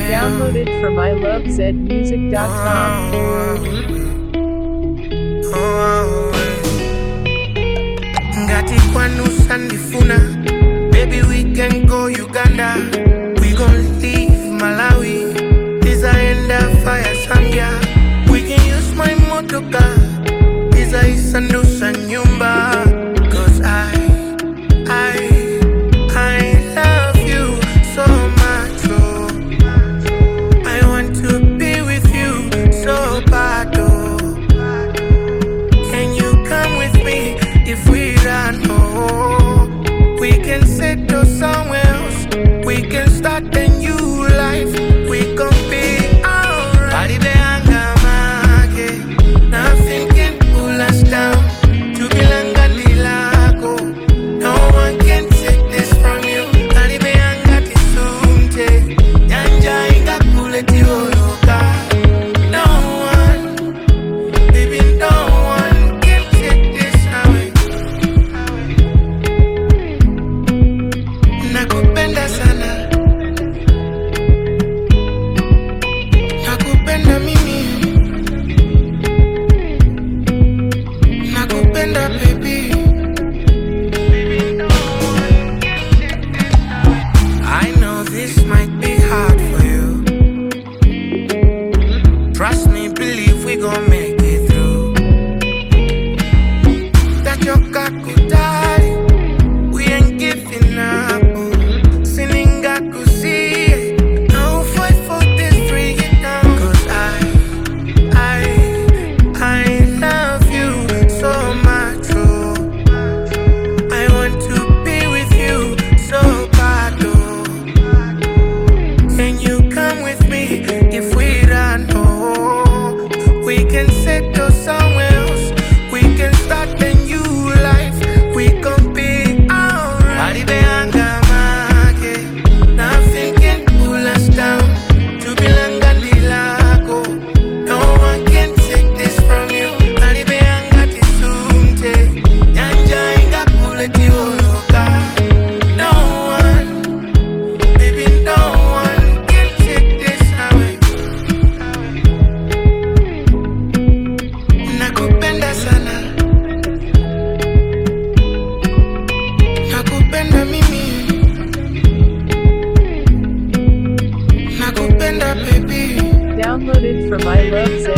Downloaded from ilovezmusic.com. Ngati kwanu sandifuna, baby we can go Uganda. We gon' leave Malawi, tizaenda fire Zambia. We can use my motoka, tizaisandusa nyumba. Cause I love you so much, oh. I want to be with you so bad, oh. Can you come with me if we run, oh? We can settle somewhere else. We can start a new life. We can be alright. Body beanga make, nothing can pull us down. Jubilanga dilako, no one can take this from you. Body beanga tisunte, nyanja inga kule tioloka. No one, baby, no one can take this away. Nakupenda sana, nakupenda mimi, nakupenda baby. I know this might be hard for you. Trust me, believe we gon' make it through. That your God could die, we ain't giving up. Sininga kusi, no fight for this freedom. Cause I love you so much, oh. I want to be with you so bad, oh. Can you come with me if we run, oh? We can settle somewhere else. We can start a new life. We can be alright. Body beanga make, nothing can pull us down. Jubilanga dilako, no one can take this from you. Body beanga tisunte, nyanja inga kule tioloka. No one, baby, no one can take this away. Nakupenda sana, nakupenda mimi, nakupenda baby. Downloaded from ilovezmusic.com.